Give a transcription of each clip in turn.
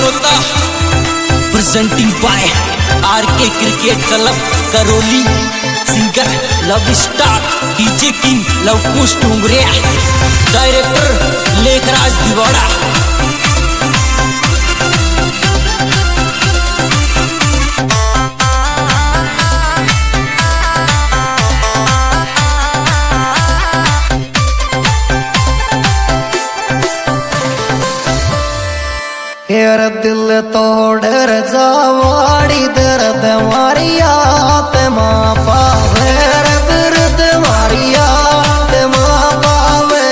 नरोता presenting by RK cricket club Karauli. Singer love star DJ king Lavkush Dongariya. Director Lekhraj Diwada. यार दिल तोड़ जावाड़ी दर्द मारी आत माँ पावे दर्द मारी आत माँ पावे।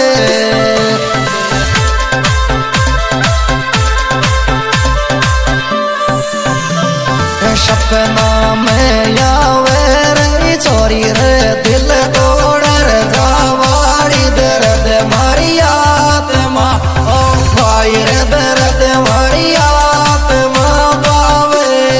सपना में आवे रे छोरी रे दिल तोड़ जावाड़ी दर्द मारी आत माँ ओ भाई रे दर्द मारी आत माँ पावे।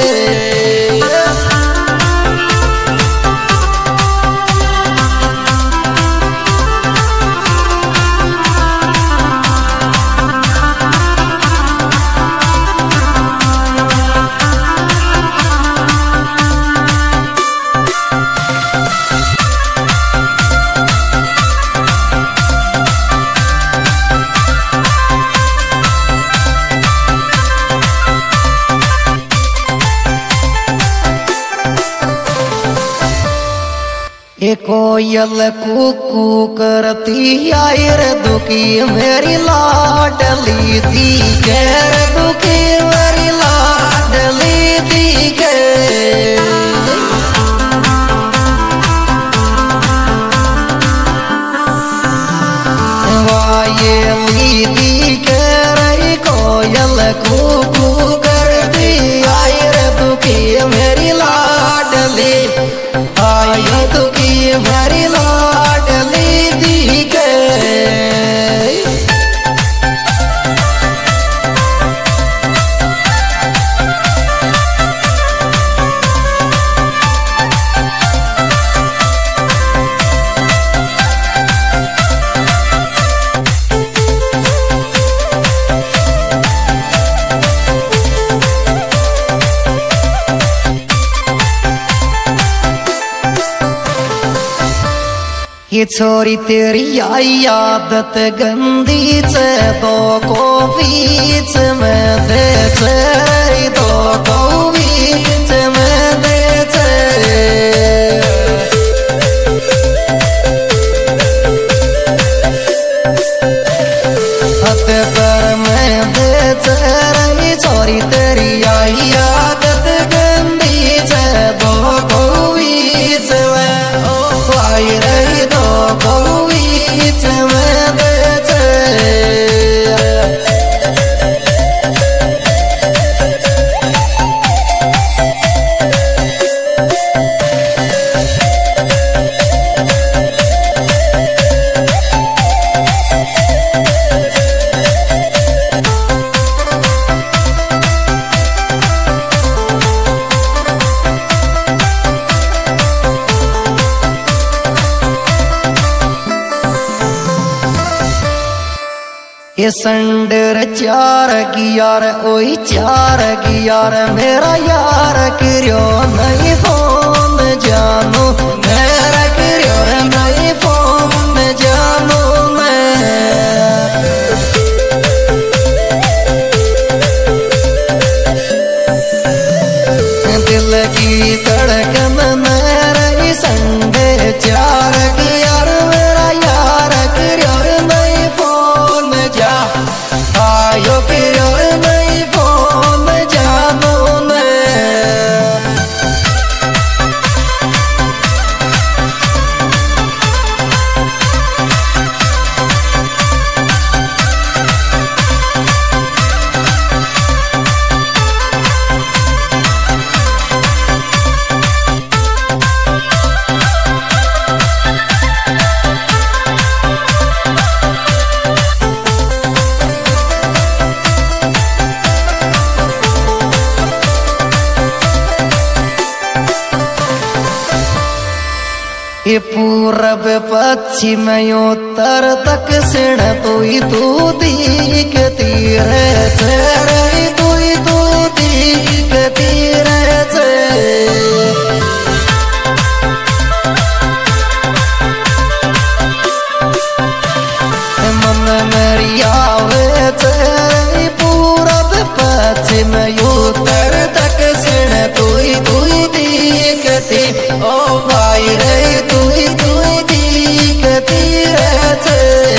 ये कोयल कुकू करती आई रे दुखी मेरी लाडली दी गैर दुखी मेरी लाडली दी गैर। वाये दी गैर कोयल कुकू करती आई रे दुखी मेरी लाडली आई दुखी मेरी लाडली दी गई। ये छोरी तेरी आई आदत गंदी से दो को बीच में दे चली दो को बीच में दे हद पर में दे चली छोरी तेरी आई आदत गंदी से दो को बीच में आई रही दो को बीच में दे ये संडर चार की यार ओई चार की यार मेरा यार क्यों नहीं फोन जानू मेरा क्यों नहीं फोन जानू मैं दिल की धड़कन मेरा संडे चार की यार मेरा यार क्यों नहीं फोन जा आयो क्यों नहीं फोन जानू ये पूरब पश्चिम उत्तर दक्षिण तू ही तू दिखती है तेरे तू ही दिखती रहते मन मेरी आवे पूरब पश्चिम उत्तर दक्षिण तुई तुई दिखती ओ भाई रे तुई तुई दिखती रहते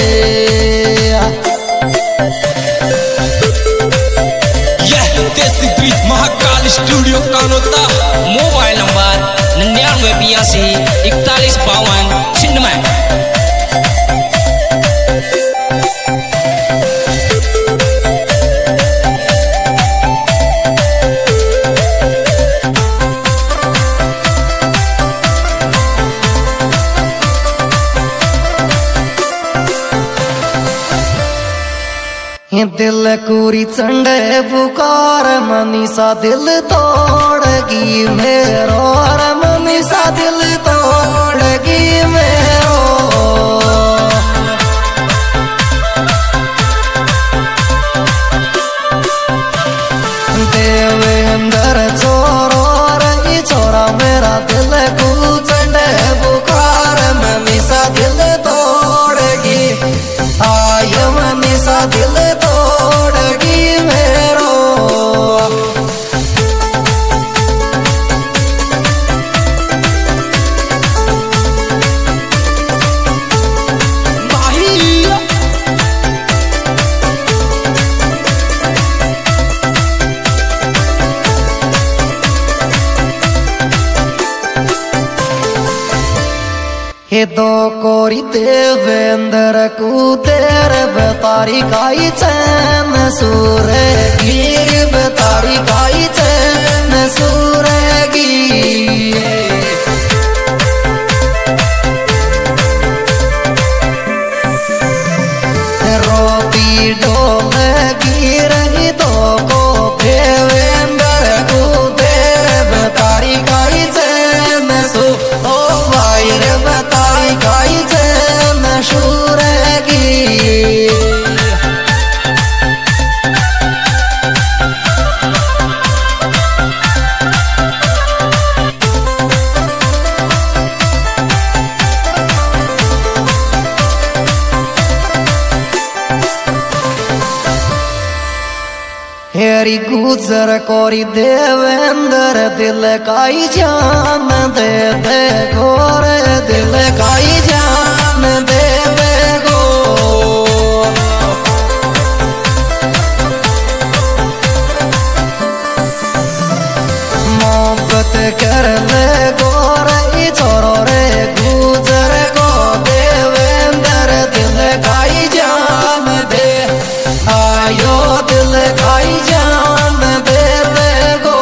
देसी beat Mahakal studio Kanota mobile number 99824152 दिल कुरी चंडे पुकार मनीषा दिल तोड़गी मेरो मनीषा दिल तोड़गी मेरो देवेंद्र छोरो रही छोरा मेरा दिल को चंडे पुकार मनीषा दिल तोड़गी आय मनीषा दिल तोड़गी मेरो हे दो कोरी देवेंद्र को तेरे बतारी काई चैन सूरे गिर बतारी काई चैन सूरेगी रोती डोलेगी रही दो को देवेंद्र को तेरे बतारी काई चैन सू ओ भाई रे बतारी काई चैन सूरेगी हेरी गुजर कोरी देवेंद्र दिल काई जान दे दे गोर दिल काई जान दे दे गो मोहब्बत कर ले गोर छोरो रे गुजर गो देवेंद्र दिल काई जान दे आयो दिल काई जान दे गो।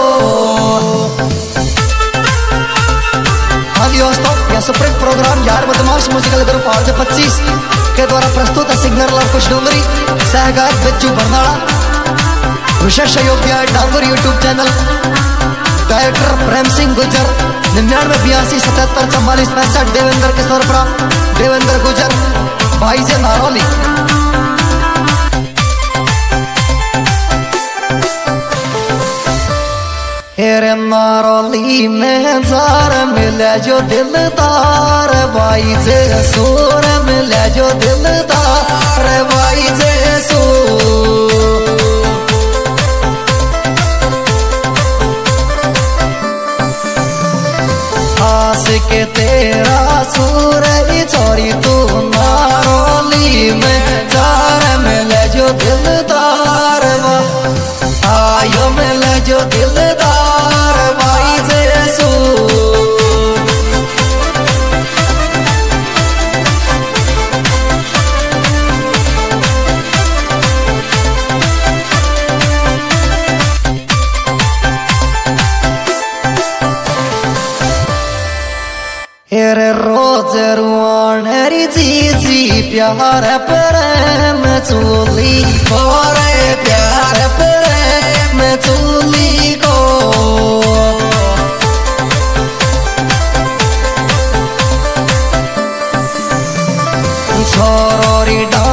हाँ जी दोस्तों, यह सुप्रीम प्रोग्राम यार बदमाश म्यूजिकल ग्रुप आरजे 25 के द्वारा प्रस्तुत है। सिंगर लवकुश डोंगरी, सहगायक बिज्जू बरनाला, विशेष सहयोगी Dangur YouTube channel, director Prem Singh Gujar, 9982774465 Devendra Kishorpura, Devendra गुजर, भाई से नारौली। हेरे नारौली में जार मिले जो दिलदार भाई से सूर मिले जो दिलदार भाई से आस के तेरा सूर छोरी तू नारौली में जार मिले जो दिलदार आयो मिले जो दिलदार भाई से हेरे रोज रुआणरी जी प्यार प्रेम चूली और प्यार प्रेम चूली को छोरोरी